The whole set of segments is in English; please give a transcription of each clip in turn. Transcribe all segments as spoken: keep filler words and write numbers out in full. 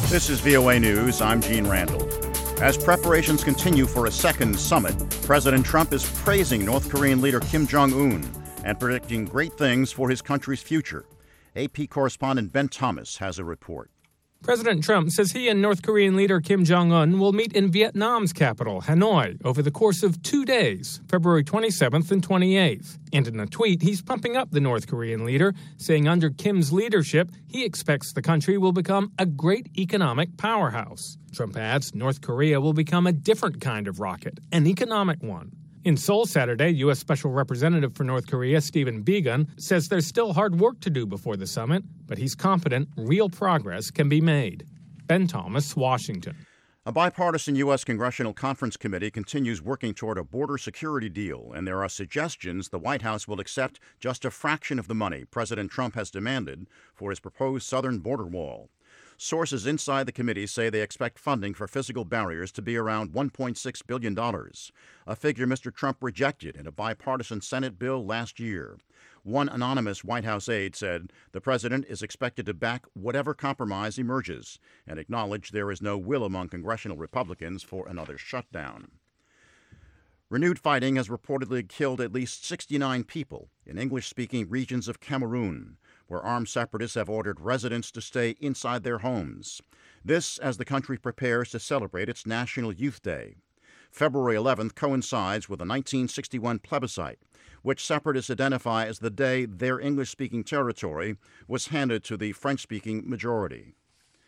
This is V O A News. I'm Gene Randall. As preparations continue for a second summit, President Trump is praising North Korean leader Kim Jong-un and predicting great things for his country's future. A P correspondent Ben Thomas has a report. President Trump says he and North Korean leader Kim Jong-un will meet in Vietnam's capital, Hanoi, over the course of two days, February twenty-seventh and twenty-eighth. And in a tweet, he's pumping up the North Korean leader, saying under Kim's leadership, he expects the country will become a great economic powerhouse. Trump adds North Korea will become a different kind of rocket, an economic one. In Seoul Saturday, U S. Special Representative for North Korea, Stephen Biegun, says there's still hard work to do before the summit, but he's confident real progress can be made. Ben Thomas, Washington. A bipartisan U S. Congressional Conference Committee continues working toward a border security deal, and there are suggestions the White House will accept just a fraction of the money President Trump has demanded for his proposed southern border wall. Sources inside the committee say they expect funding for physical barriers to be around one point six billion dollars, a figure Mister Trump rejected in a bipartisan Senate bill last year. One anonymous White House aide said the president is expected to back whatever compromise emerges and acknowledged there is no will among congressional Republicans for another shutdown. Renewed fighting has reportedly killed at least sixty-nine people in English-speaking regions of Cameroon, where armed separatists have ordered residents to stay inside their homes. This as the country prepares to celebrate its National Youth Day. February eleventh coincides with the nineteen sixty-one plebiscite, which separatists identify as the day their English-speaking territory was handed to the French-speaking majority.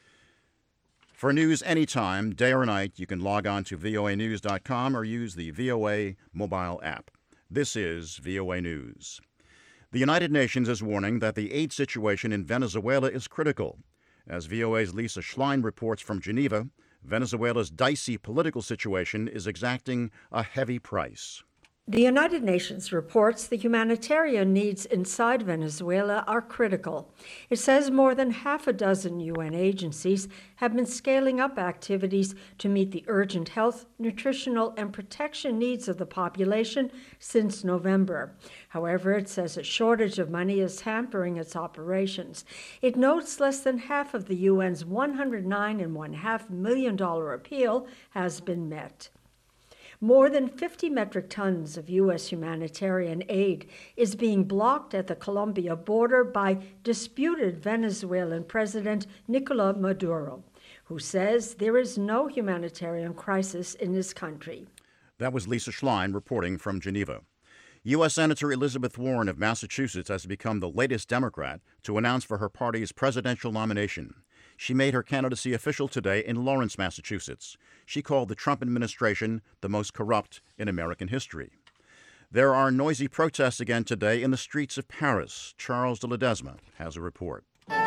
For news anytime, day or night, you can log on to V O A news dot com or use the V O A mobile app. This is V O A News. The United Nations is warning that the aid situation in Venezuela is critical. As V O A's Lisa Schlein reports from Geneva, Venezuela's dicey political situation is exacting a heavy price. The United Nations reports the humanitarian needs inside Venezuela are critical. It says more than half a dozen U N agencies have been scaling up activities to meet the urgent health, nutritional, and protection needs of the population since November. However, it says a shortage of money is hampering its operations. It notes less than half of the U N's one hundred nine point one five million dollars appeal has been met. More than fifty metric tons of U S humanitarian aid is being blocked at the Colombia border by disputed Venezuelan President Nicolas Maduro, who says there is no humanitarian crisis in his country. That was Lisa Schlein reporting from Geneva. U S. Senator Elizabeth Warren of Massachusetts has become the latest Democrat to announce for her party's presidential nomination. She made her candidacy official today in Lawrence, Massachusetts. She called the Trump administration the most corrupt in American history. There are noisy protests again today in the streets of Paris. Charles de Ledesma has a report.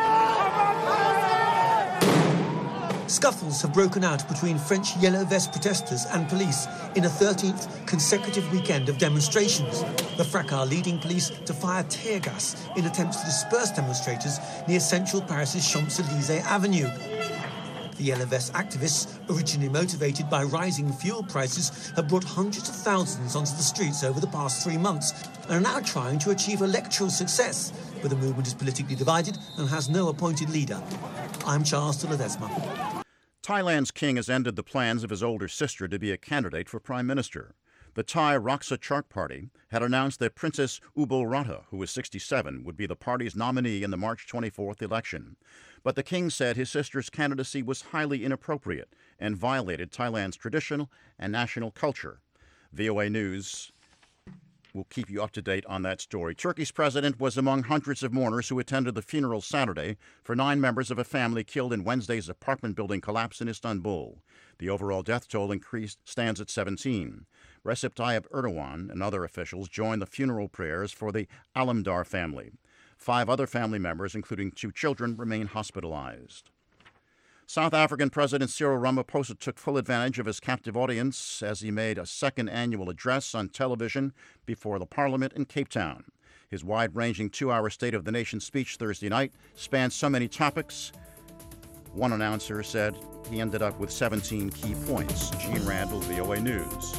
Scuffles have broken out between French yellow vest protesters and police in a thirteenth consecutive weekend of demonstrations. The fracas leading police to fire tear gas in attempts to disperse demonstrators near central Paris's Champs-Élysées Avenue. The yellow vest activists, originally motivated by rising fuel prices, have brought hundreds of thousands onto the streets over the past three months and are now trying to achieve electoral success, but the movement is politically divided and has no appointed leader. I'm Charles de Ledesma. Thailand's king has ended the plans of his older sister to be a candidate for prime minister. The Thai Raksa Chart Party had announced that Princess Ubul Ratha, who is sixty-seven, would be the party's nominee in the March twenty-fourth election. But the king said his sister's candidacy was highly inappropriate and violated Thailand's traditional and national culture. V O A News will keep you up to date on that story. Turkey's president was among hundreds of mourners who attended the funeral Saturday for nine members of a family killed in Wednesday's apartment building collapse in Istanbul. The overall death toll increased stands at seventeen. Recep Tayyip Erdogan and other officials joined the funeral prayers for the Alemdar family. Five other family members, including two children, remain hospitalized. South African President Cyril Ramaphosa took full advantage of his captive audience as he made a second annual address on television before the Parliament in Cape Town. His wide-ranging two-hour State of the Nation speech Thursday night spanned so many topics. One announcer said he ended up with seventeen key points. Gene Randall, V O A News.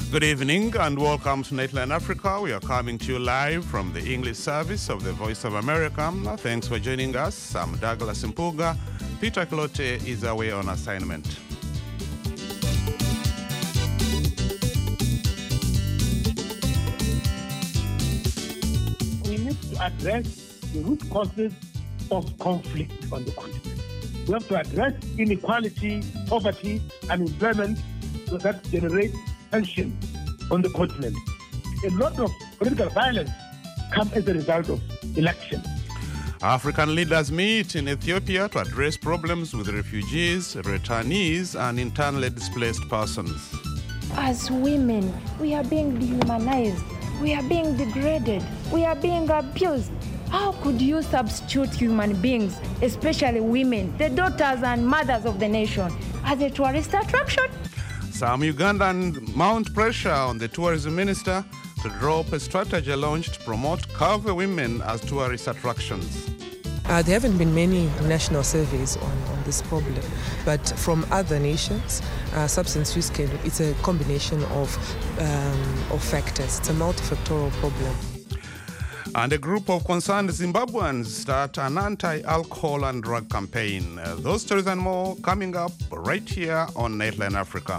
Good evening and welcome to Nightline Africa. We are coming to you live from the English service of the Voice of America. Thanks for joining us. I'm Douglas Mpuga. Peter Clote is away on assignment. We need to address the root causes of conflict on the continent. We have to address inequality, poverty, unemployment that generate tension on the continent. A lot of political violence comes as a result of elections. African leaders meet in Ethiopia to address problems with refugees, returnees, and internally displaced persons. As women, we are being dehumanized, we are being degraded, we are being abused. How could you substitute human beings, especially women, the daughters and mothers of the nation, as a tourist attraction? Some Ugandan mount pressure on the tourism minister to drop a strategy launched to promote cover women as tourist attractions. Uh, there haven't been many national surveys on, on this problem, but from other nations, uh, substance use can, it's a combination of, um, of factors. It's a multifactorial problem. And a group of concerned Zimbabweans start an anti-alcohol and drug campaign. Uh, those stories and more coming up right here on Nightline Africa.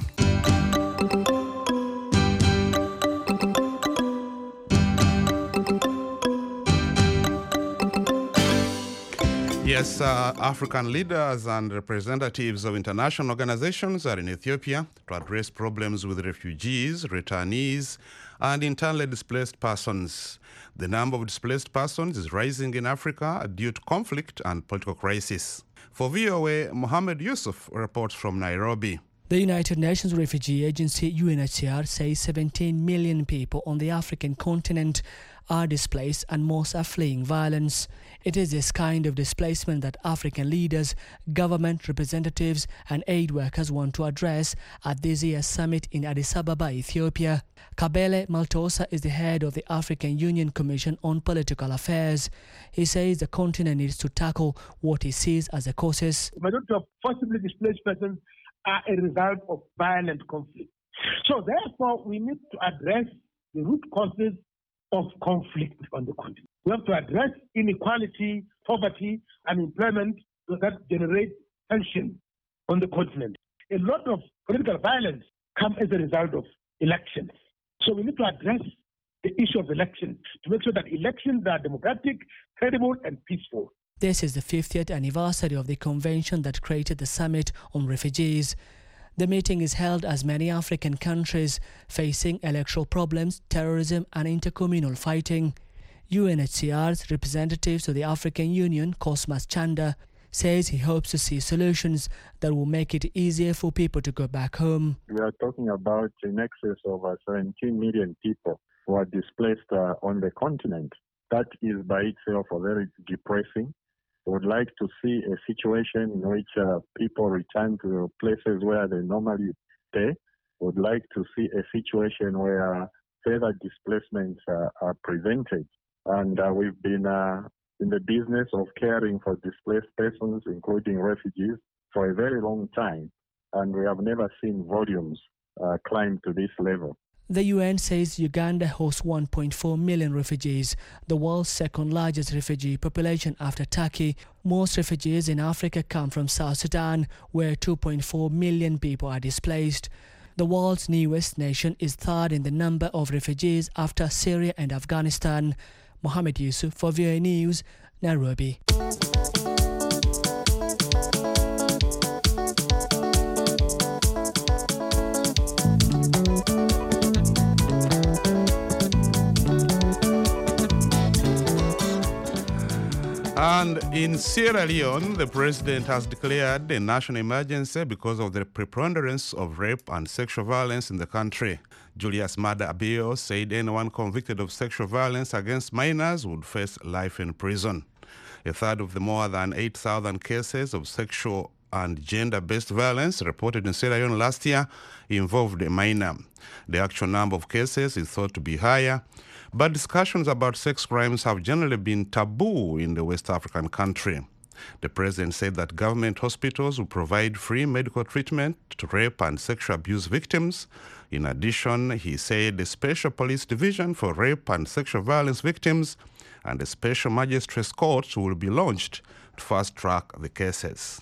Yes, uh, African leaders and representatives of international organizations are in Ethiopia to address problems with refugees, returnees, and internally displaced persons. The number of displaced persons is rising in Africa due to conflict and political crisis. For V O A, Mohammed Yusuf reports from Nairobi. The United Nations Refugee Agency, U N H C R, says seventeen million people on the African continent are displaced and most are fleeing violence. It is this kind of displacement that African leaders, government representatives and aid workers want to address at this year's summit in Addis Ababa, Ethiopia. Kabele Maltosa is the head of the African Union Commission on Political Affairs. He says the continent needs to tackle what he sees as the causes. The majority of forcibly displaced persons are a result of violent conflict. So therefore, we need to address the root causes of conflict on the continent. We have to address inequality, poverty, unemployment that generate tension on the continent. A lot of political violence comes as a result of elections. So we need to address the issue of elections to make sure that elections are democratic, credible, and peaceful. This is the fiftieth anniversary of the convention that created the Summit on Refugees. The meeting is held as many African countries facing electoral problems, terrorism and intercommunal fighting. U N H C R's representative to the African Union, Cosmas Chanda, says he hopes to see solutions that will make it easier for people to go back home. We are talking about in excess of uh, seventeen million people who are displaced uh, on the continent. That is by itself a very depressing. We would like to see a situation in which uh, people return to places where they normally stay. We would like to see a situation where further displacements uh, are prevented. And uh, we've been uh, in the business of caring for displaced persons, including refugees, for a very long time. And we have never seen volumes uh, climb to this level. The U N says Uganda hosts one point four million refugees, the world's second largest refugee population after Turkey. Most refugees in Africa come from South Sudan, where two point four million people are displaced. The world's newest nation is third in the number of refugees after Syria and Afghanistan. Mohammed Yusuf for V O A News, Nairobi. And in Sierra Leone, the president has declared a national emergency because of the preponderance of rape and sexual violence in the country. Julius Maada Bio said anyone convicted of sexual violence against minors would face life in prison. A third of the more than eight thousand cases of sexual and gender-based violence reported in Sierra Leone last year involved a minor. The actual number of cases is thought to be higher, but discussions about sex crimes have generally been taboo in the West African country. The president said that government hospitals will provide free medical treatment to rape and sexual abuse victims. In addition, he said a special police division for rape and sexual violence victims and a special magistrates court will be launched to fast-track the cases.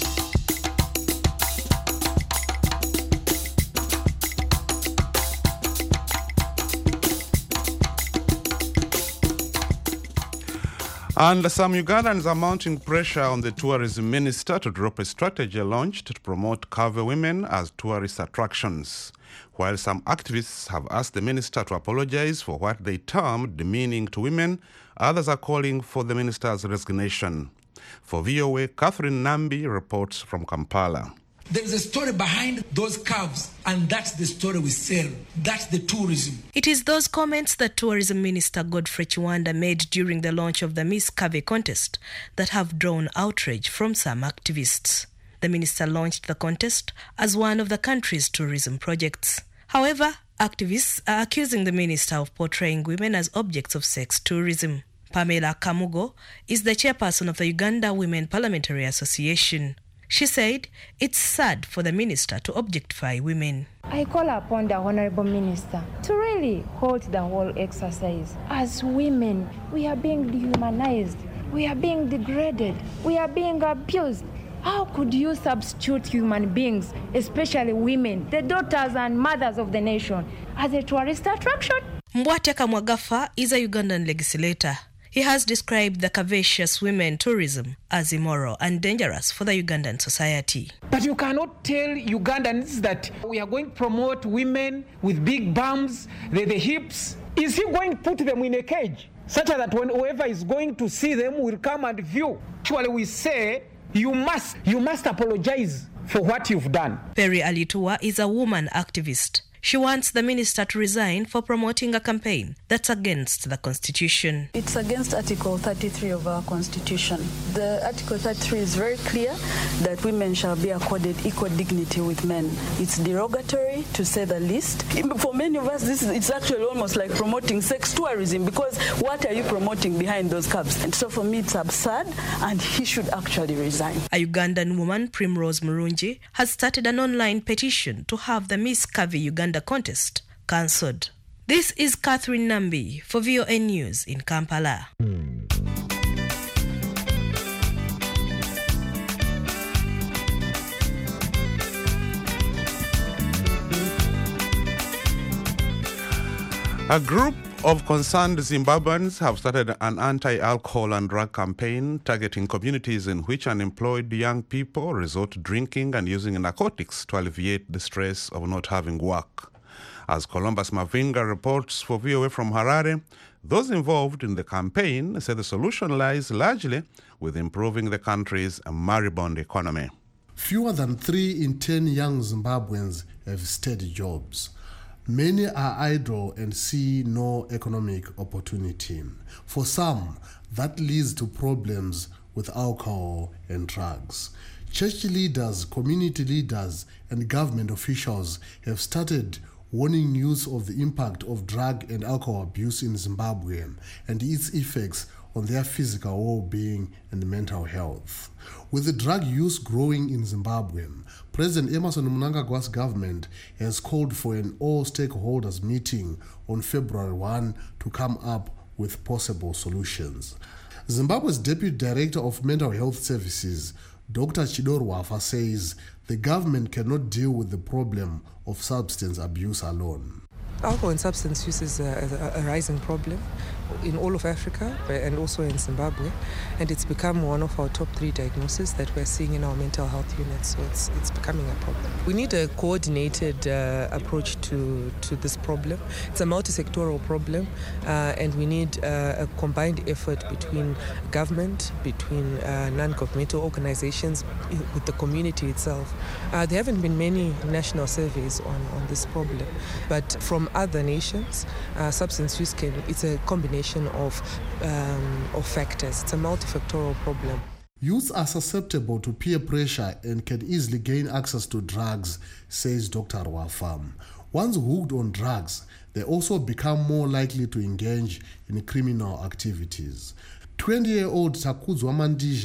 And some Ugandans are mounting pressure on the tourism minister to drop a strategy launched to promote Kave women as tourist attractions. While some activists have asked the minister to apologize for what they termed demeaning to women, others are calling for the minister's resignation. For V O A, Catherine Nambi reports from Kampala. There is a story behind those curves, and that's the story we sell. That's the tourism. It is those comments that Tourism Minister Godfrey Chiwanda made during the launch of the Miss Kave contest that have drawn outrage from some activists. The minister launched the contest as one of the country's tourism projects. However, activists are accusing the minister of portraying women as objects of sex tourism. Pamela Kamugo is the chairperson of the Uganda Women Parliamentary Association. She said it's sad for the minister to objectify women. I call upon the Honorable Minister to really hold the whole exercise. As women, we are being dehumanized. We are being degraded. We are being abused. How could you substitute human beings, especially women, the daughters and mothers of the nation, as a tourist attraction? Mbwate Kamwagafa is a Ugandan legislator. He has described the curvaceous women tourism as immoral and dangerous for the Ugandan society. But you cannot tell Ugandans that we are going to promote women with big bums, the, the hips. Is he going to put them in a cage such that when whoever is going to see them will come and view? Actually, we say you must, you must apologize for what you've done. Perry Alitua is a woman activist. She wants the minister to resign for promoting a campaign that's against the constitution. It's against Article thirty-three of our constitution. The Article thirty-three is very clear that women shall be accorded equal dignity with men. It's derogatory, to say the least. For many of us, this is, it's actually almost like promoting sex tourism, because what are you promoting behind those curbs? And so for me, it's absurd, and he should actually resign. A Ugandan woman, Primrose Murungi, has started an online petition to have the Miss Kave Uganda contest cancelled. This is Catherine Nambi for V O A News in Kampala. A group of concerned Zimbabweans have started an anti-alcohol and drug campaign targeting communities in which unemployed young people resort to drinking and using narcotics to alleviate the stress of not having work. As Columbus Mavinga reports for V O A from Harare, those involved in the campaign say the solution lies largely with improving the country's moribund economy. Fewer than three in ten young Zimbabweans have steady jobs. Many are idle and see no economic opportunity. For some, that leads to problems with alcohol and drugs. Church leaders, community leaders, and government officials have started warning youth of the impact of drug and alcohol abuse in Zimbabwe and its effects on their physical well-being and mental health. With the drug use growing in Zimbabwe, President Emmerson Mnangagwa's government has called for an all-stakeholders meeting on February first to come up with possible solutions. Zimbabwe's Deputy Director of Mental Health Services, Doctor Chidoro Wafa, says the government cannot deal with the problem of substance abuse alone. Alcohol and substance use is a, a, a rising problem in all of Africa and also in Zimbabwe, and it's become one of our top three diagnoses that we're seeing in our mental health units, so it's it's becoming a problem. We need a coordinated uh, approach to, to this problem. It's a multi-sectoral problem, uh, and we need uh, a combined effort between government, between uh, non-governmental organizations, with the community itself. Uh, there haven't been many national surveys on, on this problem, but from other nations, uh, substance use can, it's a combination of, um, of factors. It's a multifactorial problem. Youth are susceptible to peer pressure and can easily gain access to drugs, says Doctor Wafam. Once hooked on drugs, they also become more likely to engage in criminal activities. twenty-year-old Takuzwa Mandija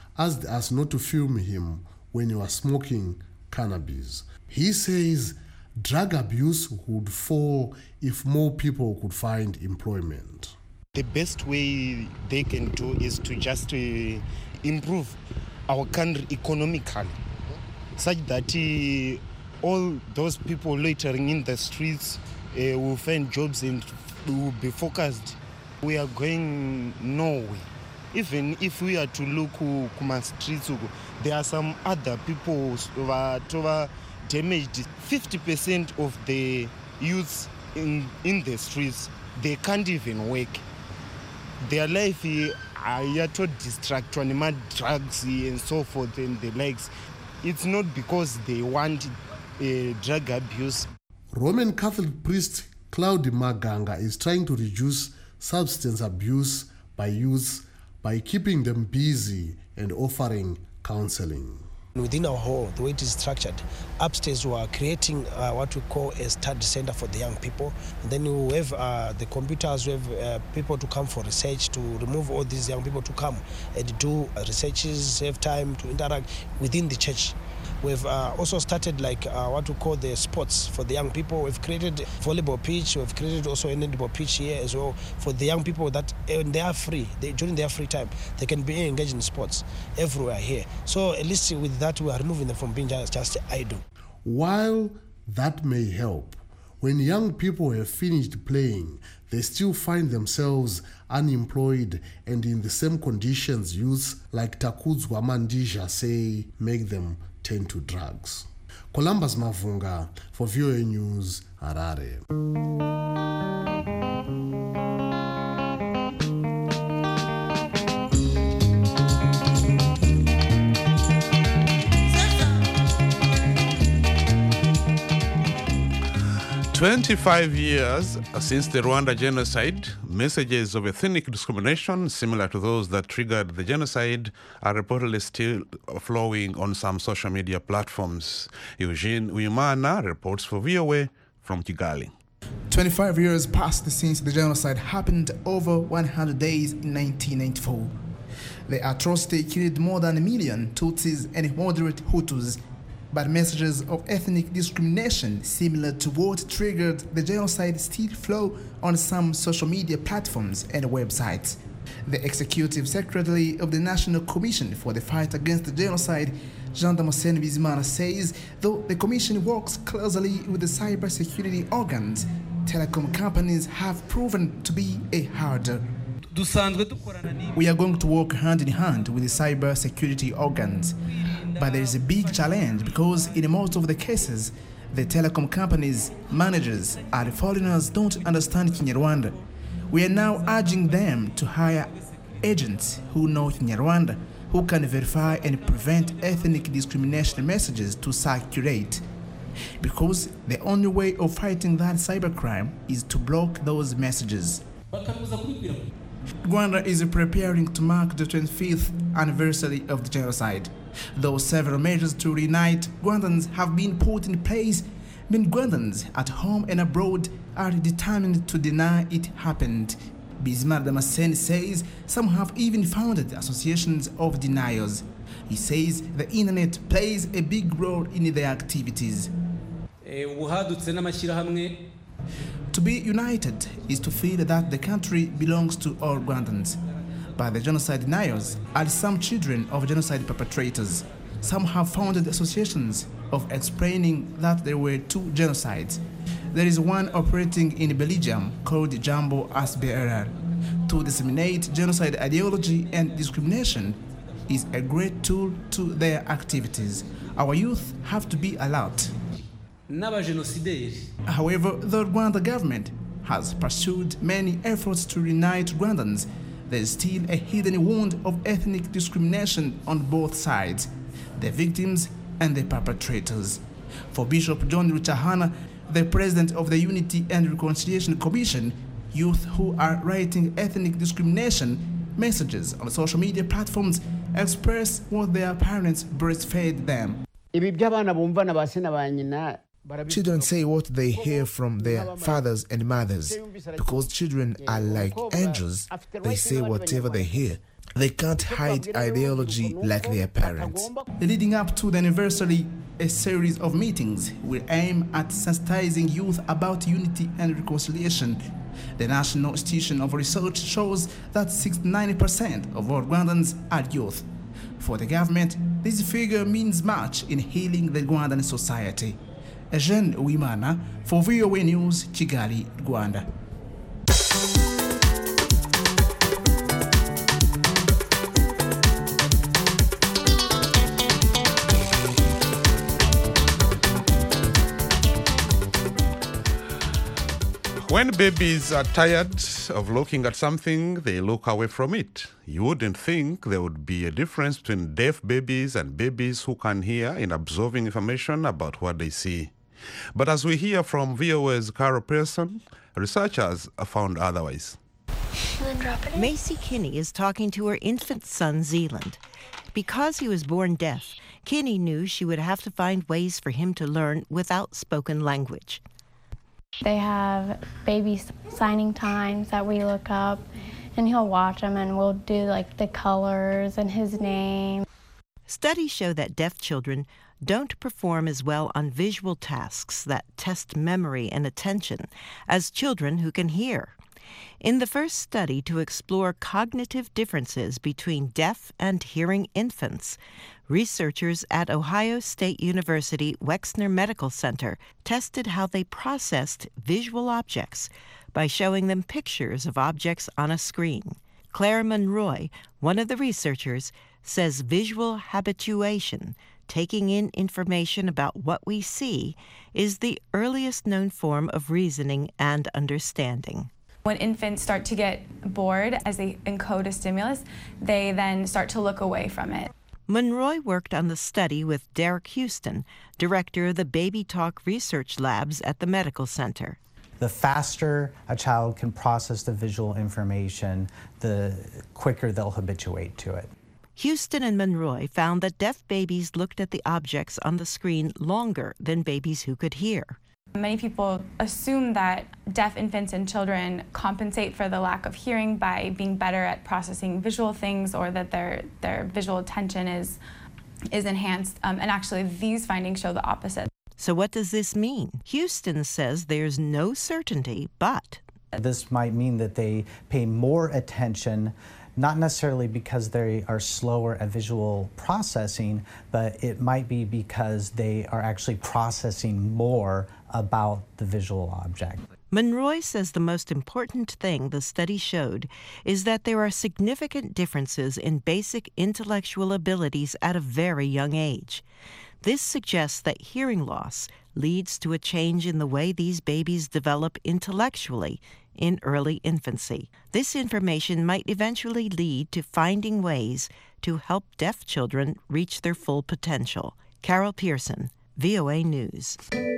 asked us not to film him when he was smoking cannabis. He says drug abuse would fall if more people could find employment. The best way they can do is to just uh, improve our country economically, such that uh, all those people loitering in the streets uh, will find jobs and will be focused. We are going nowhere. Even if we are to look at my streets, there are some other people who are damaged. fifty percent of the youths in, in the streets, they can't even work. Their life are to distract on drugs and so forth and the likes. It's not because they want uh, drug abuse. Roman Catholic priest Claude Maganga is trying to reduce substance abuse by youth by keeping them busy and offering counseling. Within our hall, the way it is structured, upstairs we are creating uh, what we call a study center for the young people. And then we have uh, the computers, we have uh, people to come for research, to remove all these young people to come and do uh, researches, save time to interact within the church. We've uh, also started like uh, what we call the sports for the young people. We've created volleyball pitch. We've created also a netball pitch here as well for the young people that when they are free, they, during their free time, they can be engaged in sports everywhere here. So at least with that, we are removing them from being just, just idle. While that may help, when young people have finished playing, they still find themselves unemployed and in the same conditions youths like Takudzwa Mandija say make them turn to drugs. Columbus Mavunga for V O A News, Harare. twenty-five years since the Rwanda genocide, messages of ethnic discrimination similar to those that triggered the genocide are reportedly still flowing on some social media platforms. Eugene Uyumana reports for V O A from Kigali. twenty-five years passed since the genocide happened over one hundred days in nineteen ninety-four. The atrocity killed more than a million Tutsis and moderate Hutus. But messages of ethnic discrimination similar to what triggered the genocide still flow on some social media platforms and websites. The Executive Secretary of the National Commission for the Fight Against the Genocide, Jean Damascene Bizimana, says though the Commission works closely with the cybersecurity organs, telecom companies have proven to be a hurdle. We are going to work hand in hand with the cybersecurity organs. But there is a big challenge because in most of the cases, the telecom companies, managers, and foreigners don't understand Kinyarwanda. We are now urging them to hire agents who know Kinyarwanda, who can verify and prevent ethnic discrimination messages to circulate. Because the only way of fighting that cybercrime is to block those messages. Rwanda is preparing to mark the twenty-fifth anniversary of the genocide. Though several measures to reunite Rwandans have been put in place, many Rwandans at home and abroad are determined to deny it happened. Bizimana Damascene says some have even founded associations of deniers. He says the internet plays a big role in their activities. To be united is to feel that the country belongs to all Rwandans. But the genocide deniers are some children of genocide perpetrators. Some have founded associations of explaining that there were two genocides. There is one operating in Belgium called Jambo S B R R. To disseminate genocide ideology and discrimination is a great tool to their activities. Our youth have to be alert. However, the Rwanda government has pursued many efforts to reunite Rwandans. There is still a hidden wound of ethnic discrimination on both sides, the victims and the perpetrators. For Bishop John Ruchahana, the president of the Unity and Reconciliation Commission, youth who are writing ethnic discrimination messages on social media platforms express what their parents breastfed them. Ibi by'abana bumva na basena ba nyina Children say what they hear from their fathers and mothers. Because children are like angels, they say whatever they hear. They can't hide ideology like their parents. Leading up to the anniversary, a series of meetings will aim at sensitizing youth about unity and reconciliation. The National Institution of Research shows that sixty-nine percent of all Rwandans are youth. For the government, this figure means much in healing the Rwandan society. Eugene Uwimana for V O A News, Kigali, Rwanda. When babies are tired of looking at something, they look away from it. You wouldn't think there would be a difference between deaf babies and babies who can hear in absorbing information about what they see. But as we hear from V O A's Carol Pearson, researchers have found otherwise. Macy Kinney is talking to her infant son, Zealand. Because he was born deaf, Kinney knew she would have to find ways for him to learn without spoken language. They have baby signing times that we look up, and he'll watch them, and we'll do like the colors and his name. Studies show that deaf children don't perform as well on visual tasks that test memory and attention as children who can hear. In the first study to explore cognitive differences between deaf and hearing infants, researchers at Ohio State University Wexner Medical Center tested how they processed visual objects by showing them pictures of objects on a screen. Claire Monroy, one of the researchers, says visual habituation, taking in information about what we see, is the earliest known form of reasoning and understanding. When infants start to get bored as they encode a stimulus, they then start to look away from it. Monroy worked on the study with Derek Houston, director of the Baby Talk Research Labs at the medical center. The faster a child can process the visual information, the quicker they'll habituate to it. Houston and Monroy found that deaf babies looked at the objects on the screen longer than babies who could hear. Many people assume that deaf infants and children compensate for the lack of hearing by being better at processing visual things, or that their, their visual attention is, is enhanced. Um, and actually, these findings show the opposite. So what does this mean? Houston says there's no certainty, but... This might mean that they pay more attention, not necessarily because they are slower at visual processing, but it might be because they are actually processing more about the visual object. Monroy says the most important thing the study showed is that there are significant differences in basic intellectual abilities at a very young age. This suggests that hearing loss leads to a change in the way these babies develop intellectually in early infancy. This information might eventually lead to finding ways to help deaf children reach their full potential. Carol Pearson, V O A News.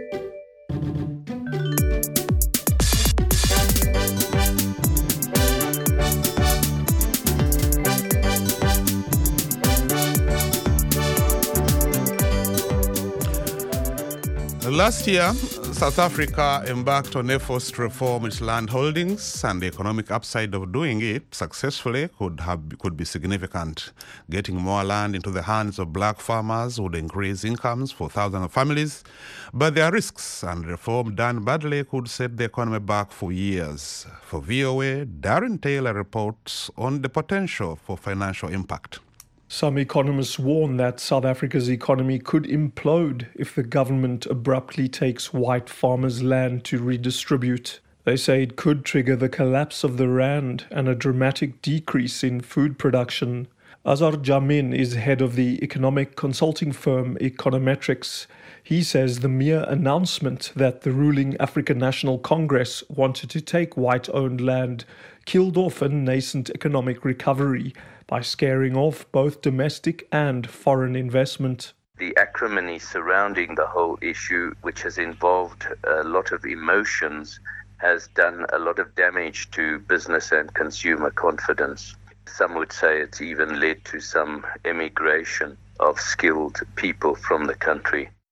Last year, South Africa embarked on efforts to reform its land holdings, and the economic upside of doing it successfully could have could be significant. Getting more land into the hands of black farmers would increase incomes for thousands of families, but there are risks, and reform done badly could set the economy back for years. For V O A, Darren Taylor reports on the potential for financial impact. Some economists warn that South Africa's economy could implode if the government abruptly takes white farmers' land to redistribute. They say it could trigger the collapse of the rand and a dramatic decrease in food production. Azar Jamin is head of the economic consulting firm Econometrics. He says the mere announcement that the ruling African National Congress wanted to take white-owned land killed off a nascent economic recovery by scaring off both domestic and foreign investment. The acrimony surrounding the whole issue, which has involved a lot of emotions, has done a lot of damage to business and consumer confidence. Some would say it's even led to some emigration of skilled people from the country.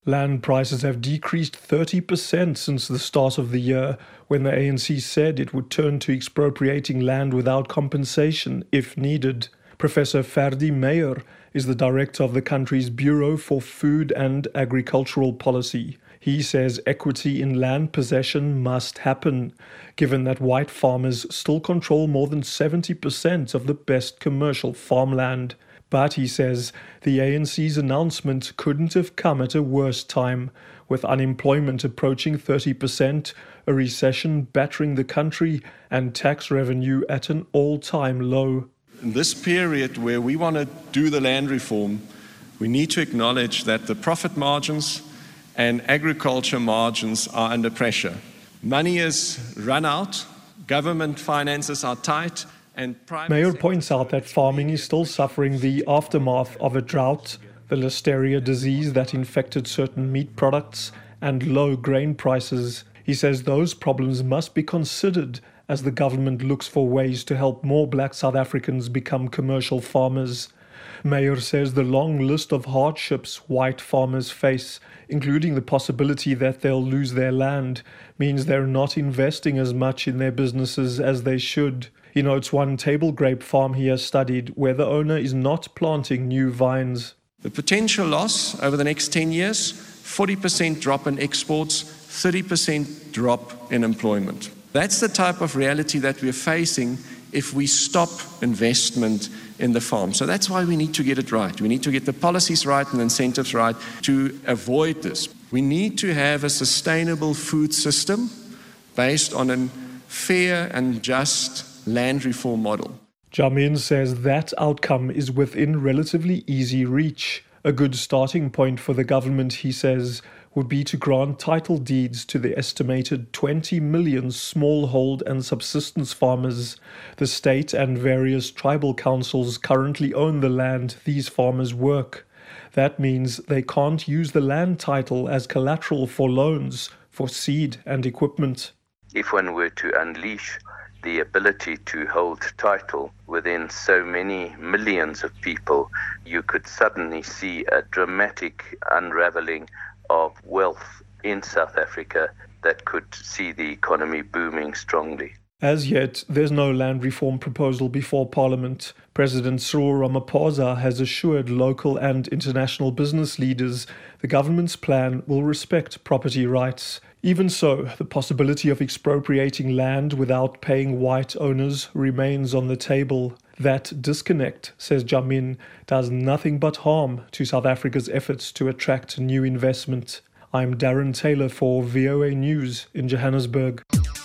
Land prices have decreased thirty percent since the start of the year, when the A N C said it would turn to expropriating land without compensation if needed. Professor Ferdi Meyer is the director of the country's Bureau for Food and Agricultural Policy. He says equity in land possession must happen, given that white farmers still control more than seventy percent of the best commercial farmland. But, he says, the A N C's announcement couldn't have come at a worse time, with unemployment approaching thirty percent, a recession battering the country, and tax revenue at an all-time low. In this period where we want to do the land reform, we need to acknowledge that the profit margins and agriculture margins are under pressure. Money has run out, government finances are tight, and Mayor points out that farming is still suffering the aftermath of a drought, the Listeria disease that infected certain meat products, and low grain prices. He says those problems must be considered as the government looks for ways to help more black South Africans become commercial farmers. Mayor says the long list of hardships white farmers face, including the possibility that they'll lose their land, means they're not investing as much in their businesses as they should. He notes one table grape farm he has studied where the owner is not planting new vines. The potential loss over the next ten years, forty percent drop in exports, thirty percent drop in employment. That's the type of reality that we're facing if we stop investment in the farm. So that's why we need to get it right. We need to get the policies right and the incentives right to avoid this. We need to have a sustainable food system based on a fair and just land reform model. Jamin says that outcome is within relatively easy reach. A good starting point for the government, he says, would be to grant title deeds to the estimated twenty million smallhold and subsistence farmers. The state and various tribal councils currently own the land these farmers work. That means they can't use the land title as collateral for loans, for seed and equipment. If one were to unleash the ability to hold title within so many millions of people, you could suddenly see a dramatic unraveling of wealth in South Africa that could see the economy booming strongly. As yet, there's no land reform proposal before Parliament. President Cyril Ramaphosa has assured local and international business leaders the government's plan will respect property rights. Even so, the possibility of expropriating land without paying white owners remains on the table. That disconnect, says Jamin, does nothing but harm to South Africa's efforts to attract new investment. I'm Darren Taylor for V O A News in Johannesburg.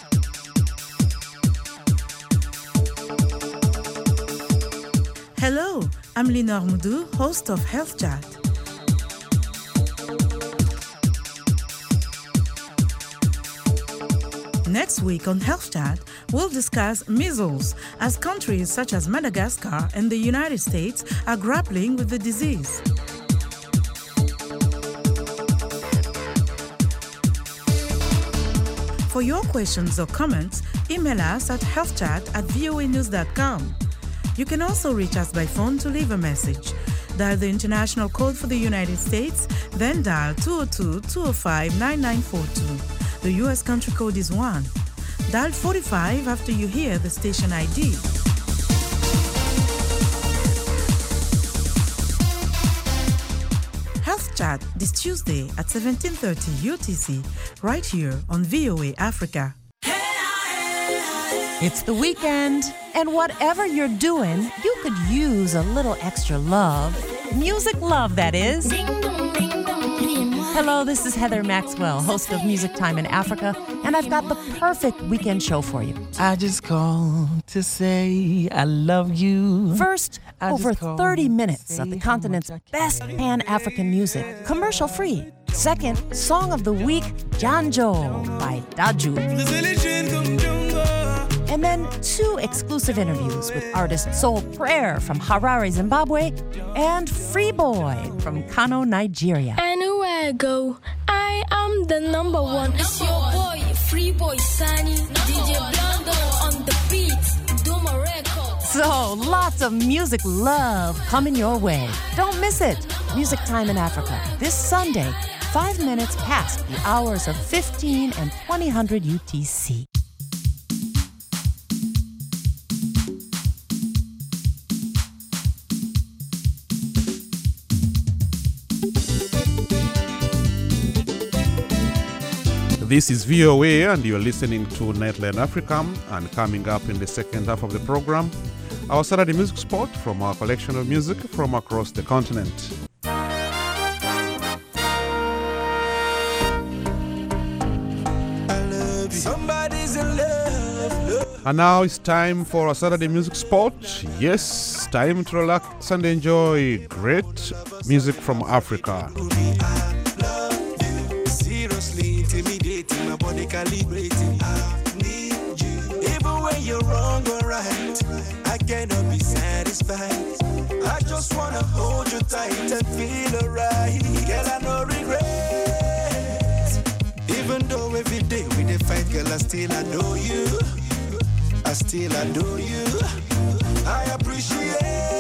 Hello, I'm Linor Mudu, host of Health Chat. Next week on Health Chat, we'll discuss measles as countries such as Madagascar and the United States are grappling with the disease. For your questions or comments, email us at healthchat at voa news dot com. You can also reach us by phone to leave a message. Dial the international code for the United States, then dial two oh two, two oh five, nine nine four two. The U S country code is one. Dial forty-five after you hear the station I D. Health Chat this Tuesday at seventeen thirty U T C, right here on V O A Africa. It's the weekend, and whatever you're doing, you could use a little extra love. Music love, that is. Hello, this is Heather Maxwell, host of Music Time in Africa, and I've got the perfect weekend show for you. I just called to say I love you. First, I over thirty minutes of the continent's best Pan-African music, commercial-free. Second, Song of the Week, Janjo by Daju. And then two exclusive interviews with artist Soul Prayer from Harare, Zimbabwe, and Free Boy from Kano, Nigeria. Anywhere I go, I am the number one. It's your boy, Free Boy Sunny, D J Blondo on the beat, Duma Records. So, lots of music love coming your way. Don't miss it. Music Time in Africa, this Sunday, five minutes past the hours of fifteen and twenty hundred U T C. This is V O A and you're listening to Nightline Africa, and coming up in the second half of the program, our Saturday music spot from our collection of music from across the continent. Somebody's in love, love. And now it's time for our Saturday music spot. Yes, time to relax and enjoy great music from Africa. Seriously intimidating, my body calibrating. I need you. Even when you're wrong or right, I cannot be satisfied. I just wanna hold you tight and feel alright. Girl, I no regret. Even though every day we dey fight, girl, I still adore you. I still adore you. I appreciate.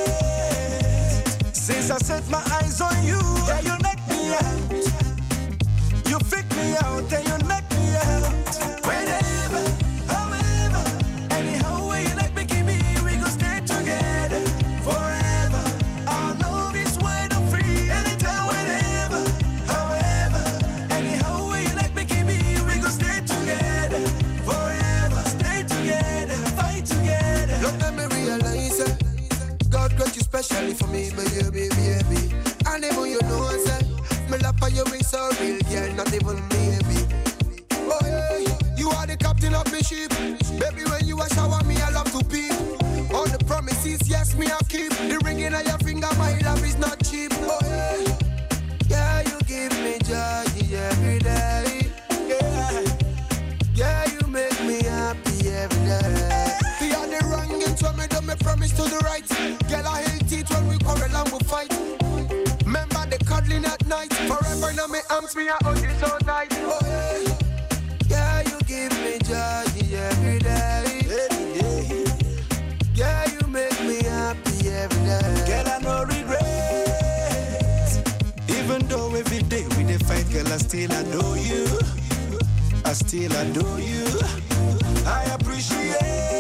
Since I set my eyes on you, yeah, you knock me out. You pick me out and you knock me out. Whenever, however, anyhow way you like me, give me, we gon' stay together forever. Our love is wide and free, anytime, whenever, however, anyhow way you like me, give me, we gon' stay together forever. Stay together, fight together. Don't let me realize it. God got you specially for me, baby, baby. And even you know I said, my love for you is so real, girl, not even maybe. Oh yeah, you are the captain of my ship. Baby, when you a shower me, I love to peep. All the promises, yes, me I keep. The ring in your finger, my love is not cheap. Oh yeah, yeah, you give me joy every day. Yeah, yeah, you make me happy every day. The other wrong and so me do me promise to the right. Girl, I hate it when we quarrel and we fight. Remember the cuddling at night. Forever now me arms, me I hold you so tight. Oh yeah, yeah, you give me joy every day. Every day. Yeah, you make me happy every day. Girl, I no regret. Even though every day we dey fight, girl, I still adore you. I still adore you. I appreciate.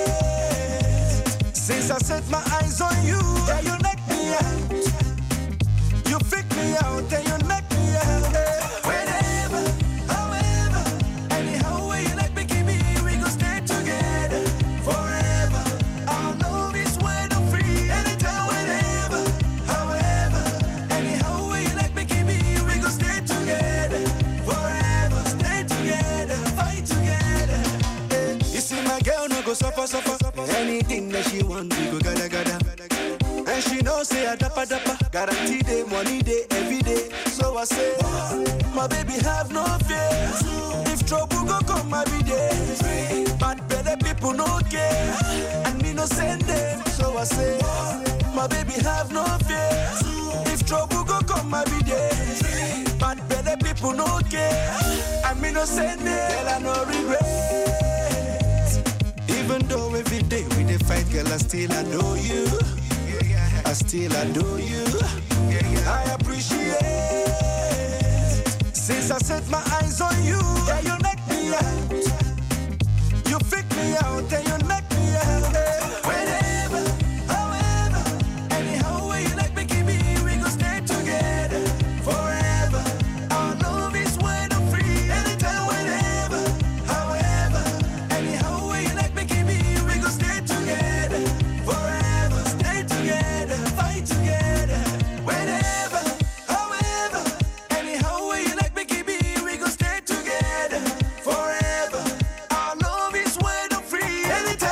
Since I set my eyes on you, yeah, you knock me out. You pick me out and you knock me out. Whenever, however, anyhow way you like me, give me, we gon' stay together forever. Our love is wide and free, anytime, whenever, however, anyhow way you like me, give me, we gon' stay together forever. Stay together, fight together. You see my girl no go suffer, suffer. Anything that she want, we go gada gada. And she knows say I dappa dappa. Guarantee day, money day, every day. So I say, my baby have no fear. If trouble go come, I be there. But better people no care. And me no send them. So I say, my baby have no fear. If trouble go come, I be there. But better people no care. And me no send them. Girl, I no regret. Even though every day we dey fight, girl, I still adore you. I still adore you. I appreciate. Since I set my eyes on you, yeah, you knock me out. You pick me out and you knock me out. Whenever, however, anyhow way you like me, give me, we gon' stay together forever. Our love is wide and free, anytime, whenever, however, anyhow way you like me, give me, we gon' stay together forever. Stay together, fight together. Whenever, however, anyhow way you like me, give me, we gon' stay together forever. Our love is wide and free, anytime.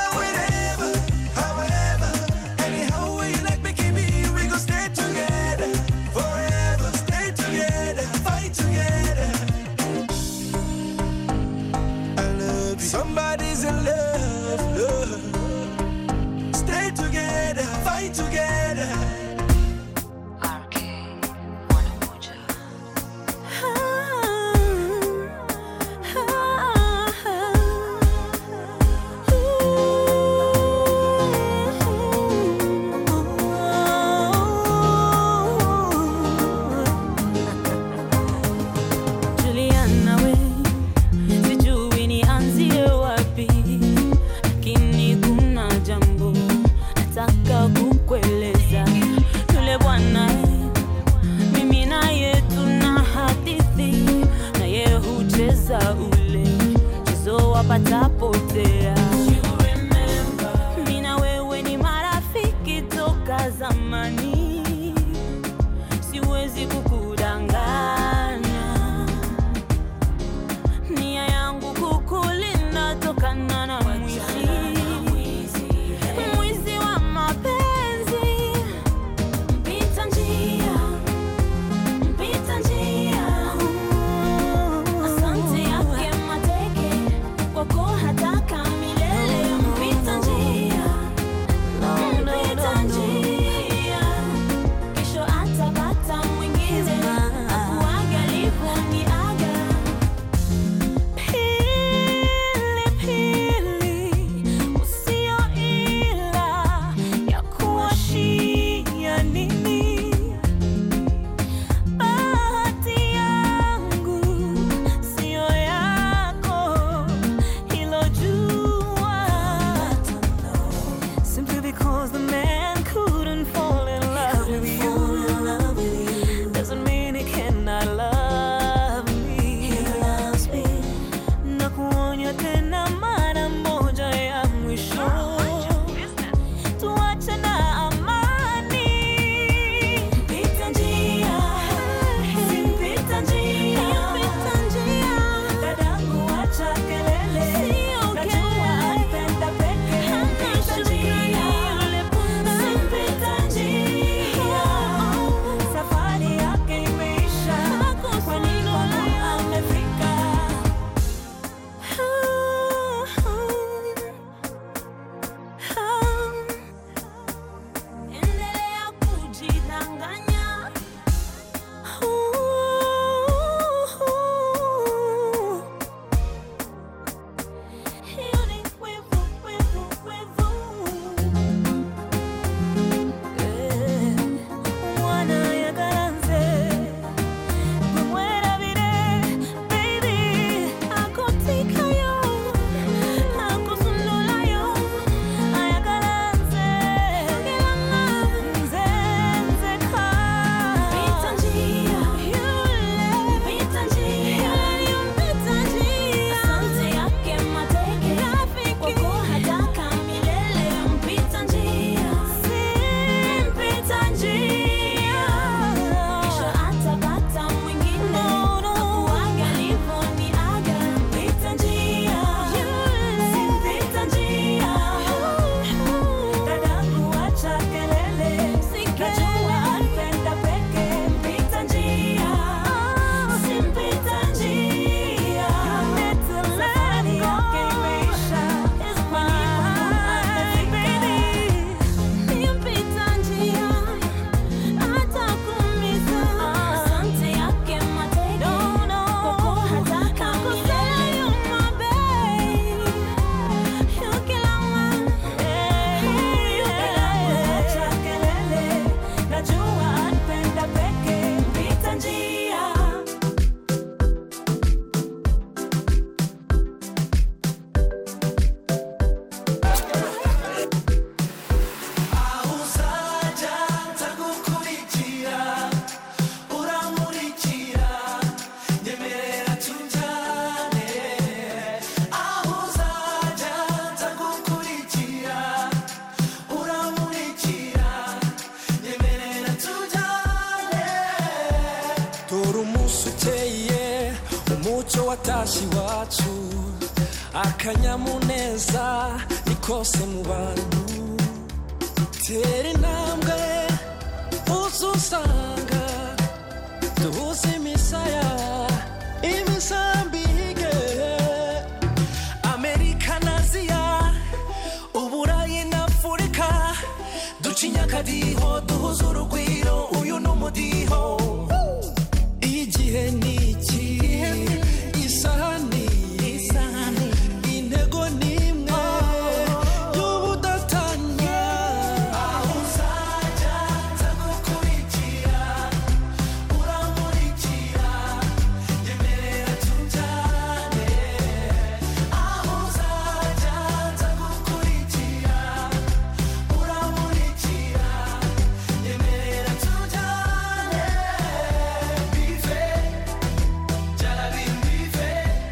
umunsi uteye umuco watashi wacu akanyamuneza nikose mu bantu tera intambwe uzusanga duhuze imisaya imisambige Amerika na Aziya Uburayi na Afurika duca inyakadiho duhuze urugwiro uyu n'umudiho igihe niki isahani isahani intego nimwe y'ubudatanya aho uzajya nzagukurikira uramurikira yemerera tujyane aho uzajya nzagukurikira uramurikira yemerera tujyane bife jarabi bife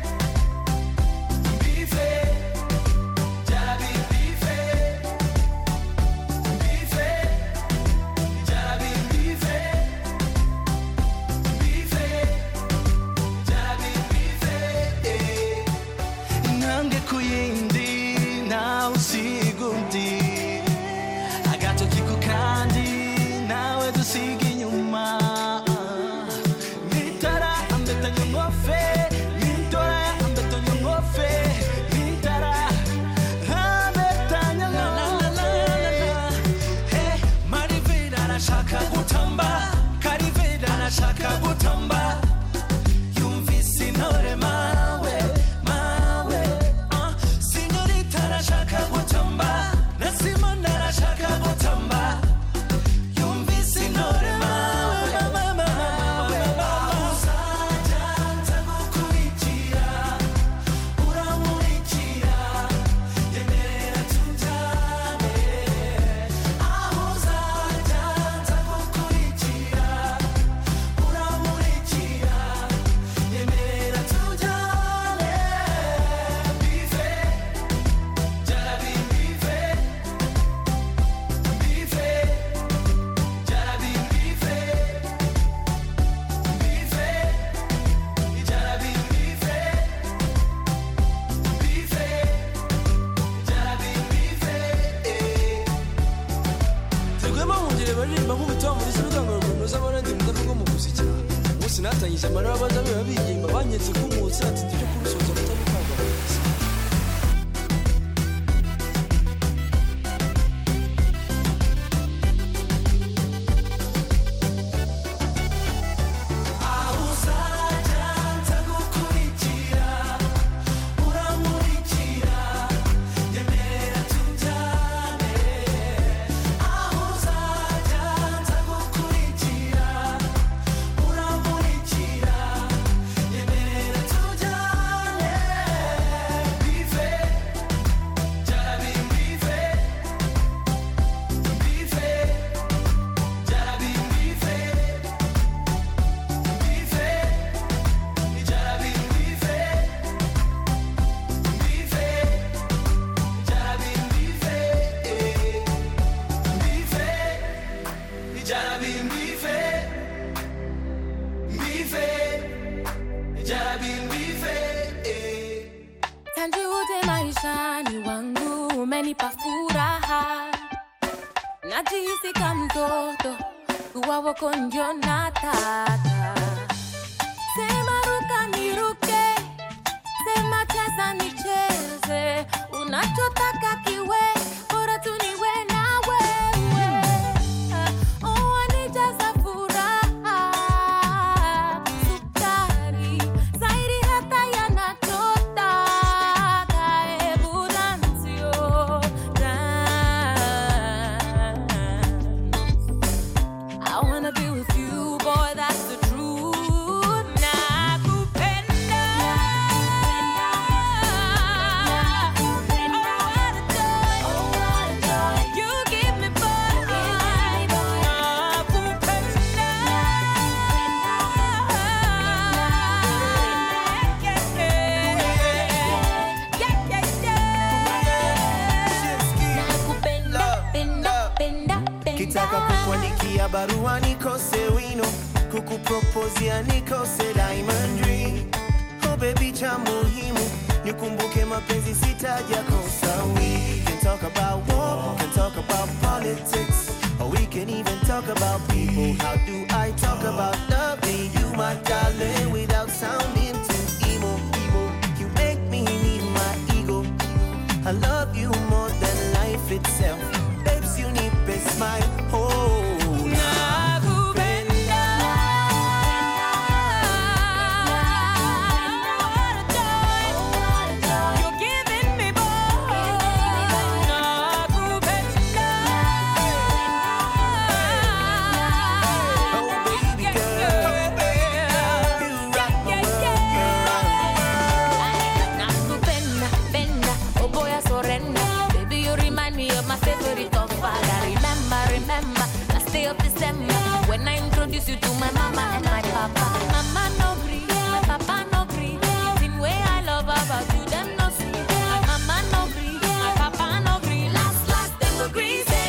bife jarabi bife bife jarabi bife bife jarabi bife intambwe ku yindi nawe usiga undi agatoki ku kandi nawe dusiga inyuma nitara ambetanya ngofe nitora ambetanya ngofe nitara ambetanya ngofe Marivera arashaka gutamba Karivera arashaka gutamba yumvise intore mawe mawe ah, Sinyorita arashaka gutamba na Simona arashaka gutamba yumvise intore mawe mawe mawe uzajya nzagukurikira uramurikira yemerera tujyane aho uzajya nzagukurikira uramurikira yemerera tujyane bife jarabi bife bife jarabi bife bife jarabi bife bife jarabi bife Tegwema mungire baririmba nk'umutima muri z'uruganga runoza abarandi mudavuga mu gusika umunsi natangije amarira abadamu babigimba banyetse ku munsi ati tujye kurusoza mutabikanga aho uzajya nzagukurikira uramurikira yemerera tujyane aho uzajya nzagukurikira uramurikira yemerera tujyane bife jarabi bife bife jarabi bife bife jarabi bife bife jarabi bife bife jarabi bife bife jarabi bife Tangu uje maishani wangu umenipa furaha, najihisi kama mtoto kuwa wako ndio nataka. Sema ruka niruke, sema cheza nicheze, unachotaka kiwe, bora tu niwe na wewe. Oh, wanijaza furaha, sukari, zaidi hata yanachotaka, hebu dansio, dance. I wanna be with you, boy, that's the truth. Nakupenda. Kitaka kukuandikia barua nikose wino, kukupropozia pia nikose diamond ring. Oh baby cha muhimu nikumbuke mapenzi sitaja kosa. We can talk about war, can talk about politics, or we can even talk about people. How do I talk about loving you, my darling, without sounding too emo? Emo, you make me need my ego. I love you more than life itself. Babes, you need a smile. Oh, when I introduce you to my mama and my papa. Mama no gree, my papa no gree. Anything way I love about you, them no see. My mama no gree, my papa no gree. Last, last, them go gree. Say,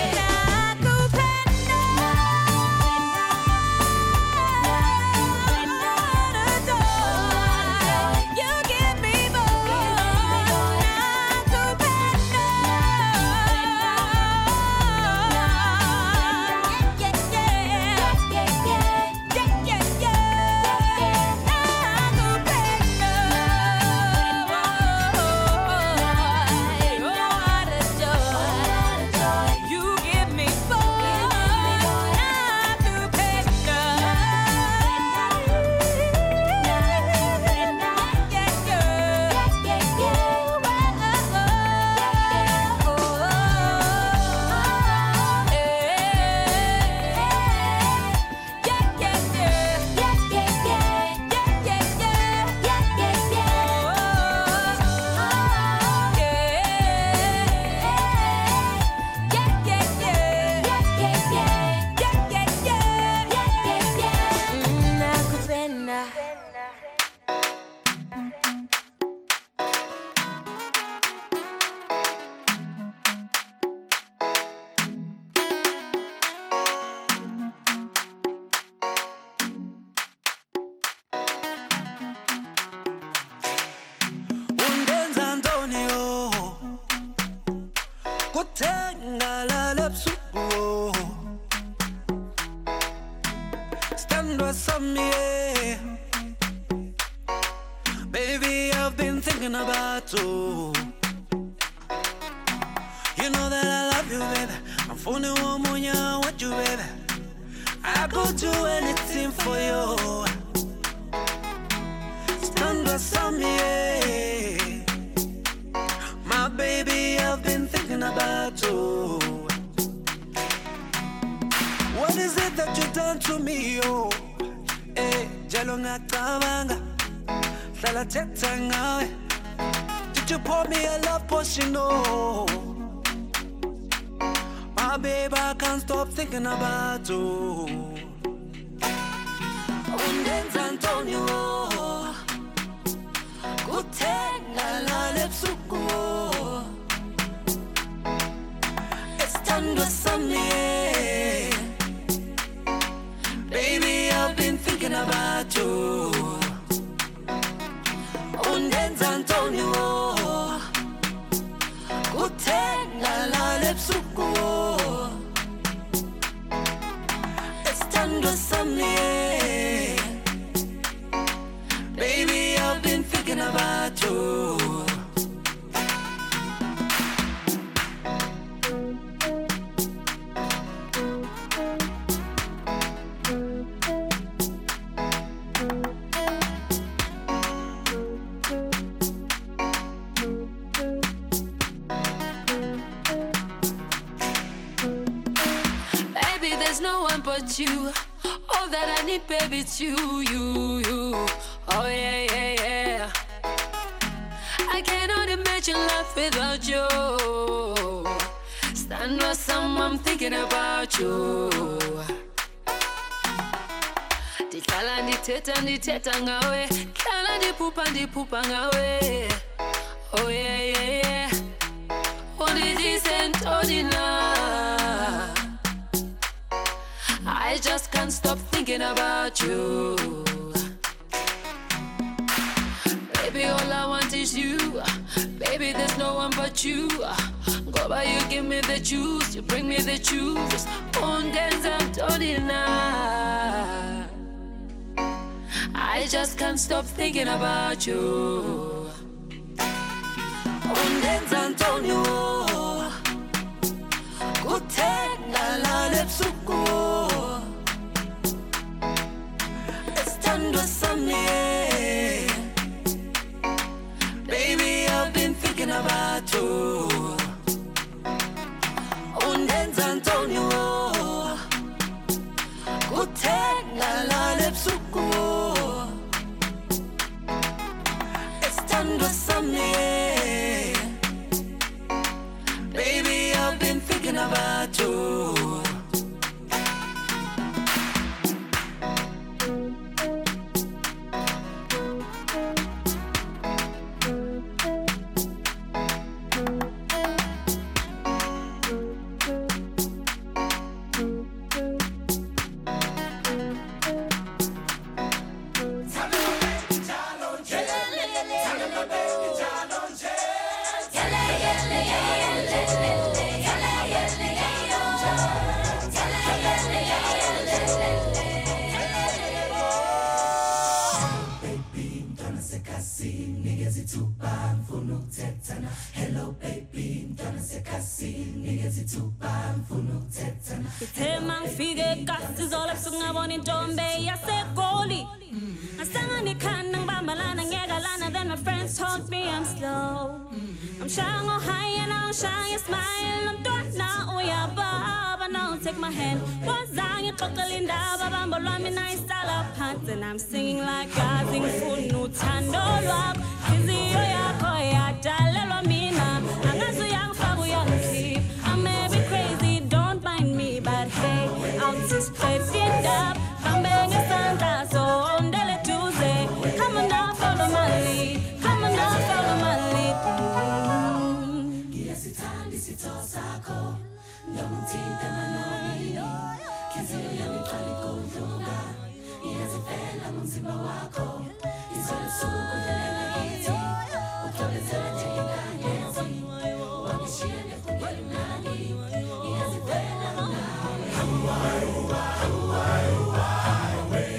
baby, I've been thinking about you. You know that I love you, baby. I'm phoning one more, I want you, baby. I go do anything for you. Stand beside me, my baby, I've been thinking about you. What is it that you done to me, oh? Eh, jalonga tabanga, sala teta ngawe. Did you pour me a love potion, oh? My baby, I can't stop thinking about you. Undenza Antonio, kutenga la lepsuko. Estando samye, baby, I've been thinking about you. Undenza Antonio, kutenga la lepsuko. Estando samye, baby, I've been thinking about you. But you, all that I need, baby, it's you, you, you. Oh yeah, yeah, yeah. I cannot imagine life without you. Stand by someone thinking about you. Dikala ndi teta ndi teta ngawe, kala ndi pupa ndi pupa ngawe. Oh yeah, yeah, yeah. What is decent ordinary? I just can't stop thinking about you. about you. Goba, you give me the juice, you bring me the juice. Undenza Antonina. I just can't stop thinking about you. Undenza Antonio. Kutenga la lepsuko. Estando samye. Baby, I've been thinking about you. Undenza Antonio. Kutenga la lepsuko. Estando samye. Baby, I've been thinking about you. Hello baby, mntwana sekasini ngezithupa mfuna ukuthethana. Ithe mangifike kasi zola busuku ngabona intombi yaseGoli. Ngasanga nekhanda ngibambalana ngekalana, then my friends told me I'm slow. I'm shy on high and I'm shy smile. I'm mntwana uyababa, now take my hand. Wazange xoxela indaba bamba lwami nayisala phansi, and I'm singing like gazi ngifuna uthando lwakho. Inhliziyo yakho yadalelwa mina, angazi uyangifaka uyangikhipha. I may be crazy, don't mind me, but hey, I'll just straight it up. Bambe ngesandla sondele duze. Come on now, follow my lead. Come on now, follow my lead. Ngiyasithanda isitho sakho, ngiyamuthinta manoni. Inhliziyo yami iqala ikudlunga, iyazivela ngomzimba wakho. Izolo suku ndelela kithi, uxolezela nje inganyezi. Wangishiya nefungela imnandi, iyazivela nawe. Hawaii, Hawaii, Hawaii.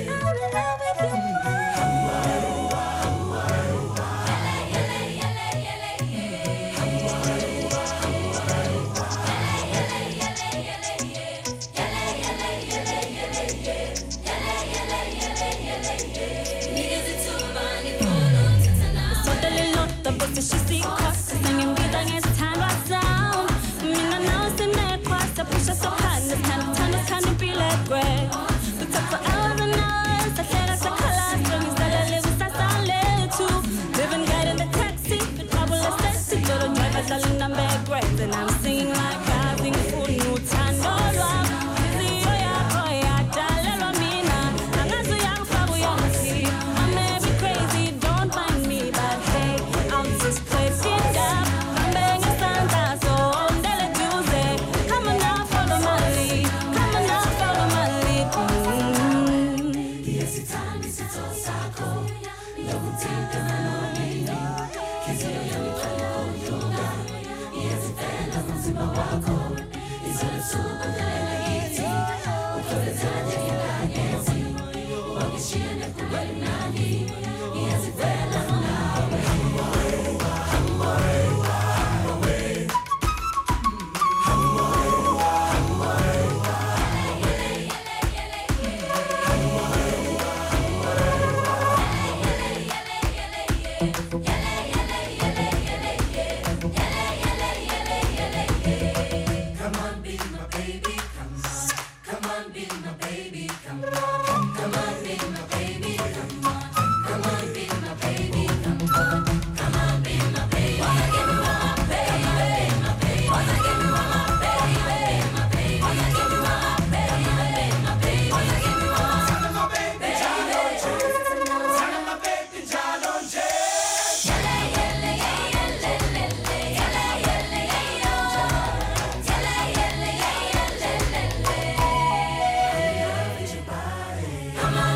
And I'm singing like I think for new time. No love, inhliziyo yakho yadalelwa mina, angazi uyangifaka uyangikhipha. I may be crazy, don't mind me, but hey, I'll just play it up. Bambe ngesandla sondele duze. Come on now, follow my lead. Come on now, follow my lead. Ngiyasithanda isitho sakho, ngiyakuthinta manoni. Inhliziyo yami iqala ikudlunga, iyazivela ngomzimba wakho. Izolo suku ndelela kithi, uxolezela nje inganyezi. Wangishiya nefungela imnandi, iyazivela nawe. Hawaii, Hawaii, Hawaii. Come on, be my baby, come on. Come on, be my baby, come on. Come on, be my baby, come on. Come on, be my baby, come on. Come on, be my baby. Wanna give me one, baby, my baby. Wanna give me one, baby, my baby. Wanna give me one, baby, my baby. Wanna give me one, tell my baby, Jalo J. Tell my baby, Jalo J. Yele, yele, yele, yele, yele, yele, yele, yo. Yele, yele, yele, yele, yele. I love your body. Come on.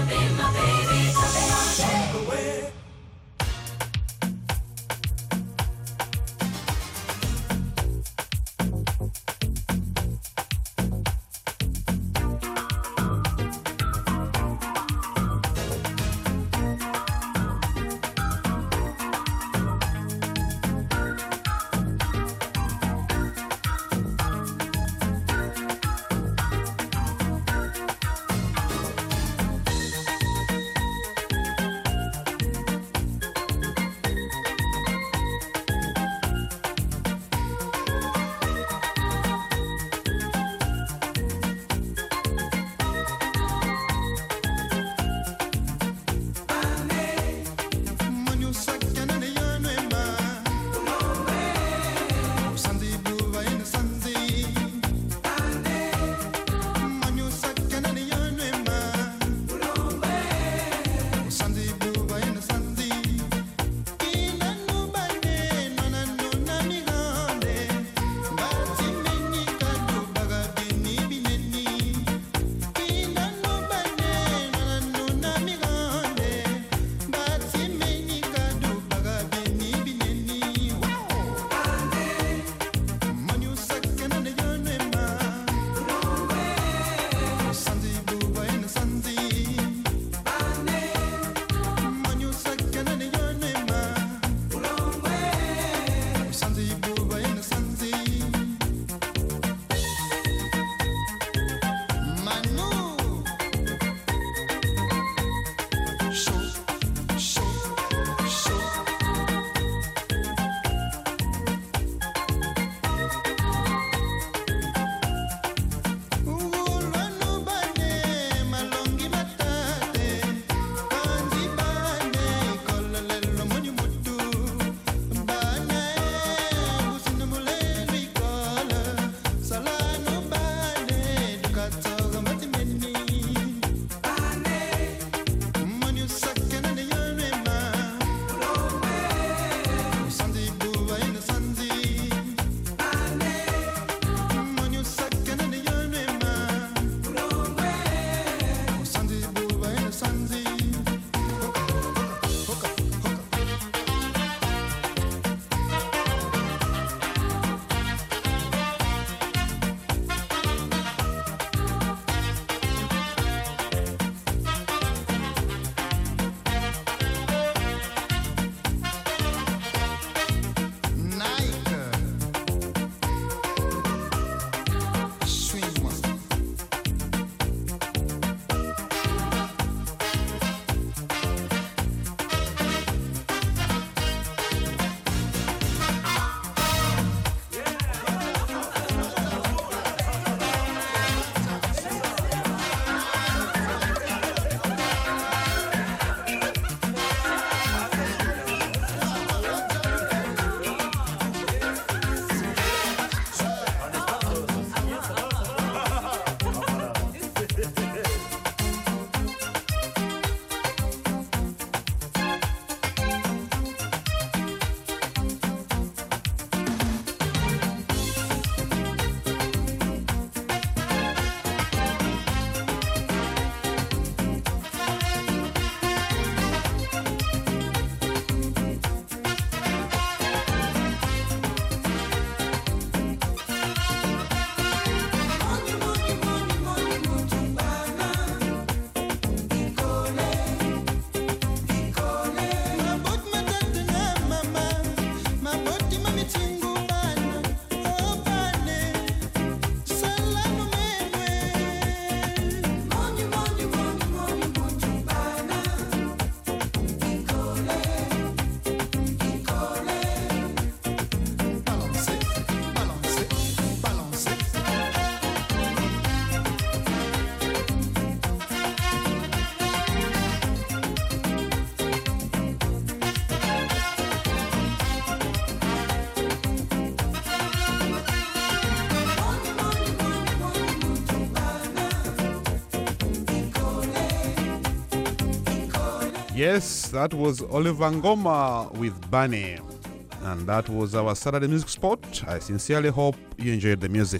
Yes, that was Oliver Ngoma with Bunny. And that was our Saturday Music Spot. I sincerely hope you enjoyed the music.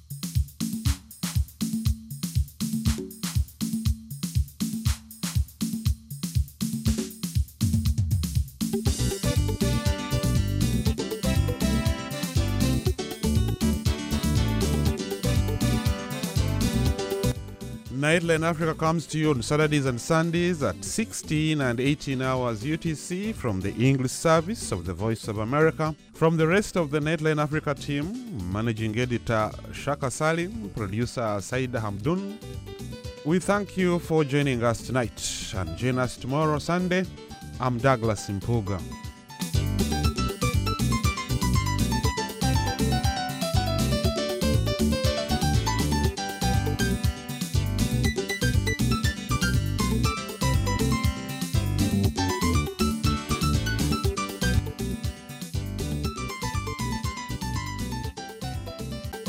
Nightline Africa comes to you on Saturdays and Sundays at sixteen and eighteen hours U T C from the English service of the Voice of America. From the rest of the Nightline Africa team, managing editor Shaka Salim, producer Saida Hamdun, we thank you for joining us tonight and join us tomorrow Sunday. I'm Douglas Impuga.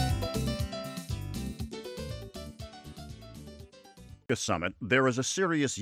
Summit, there is a serious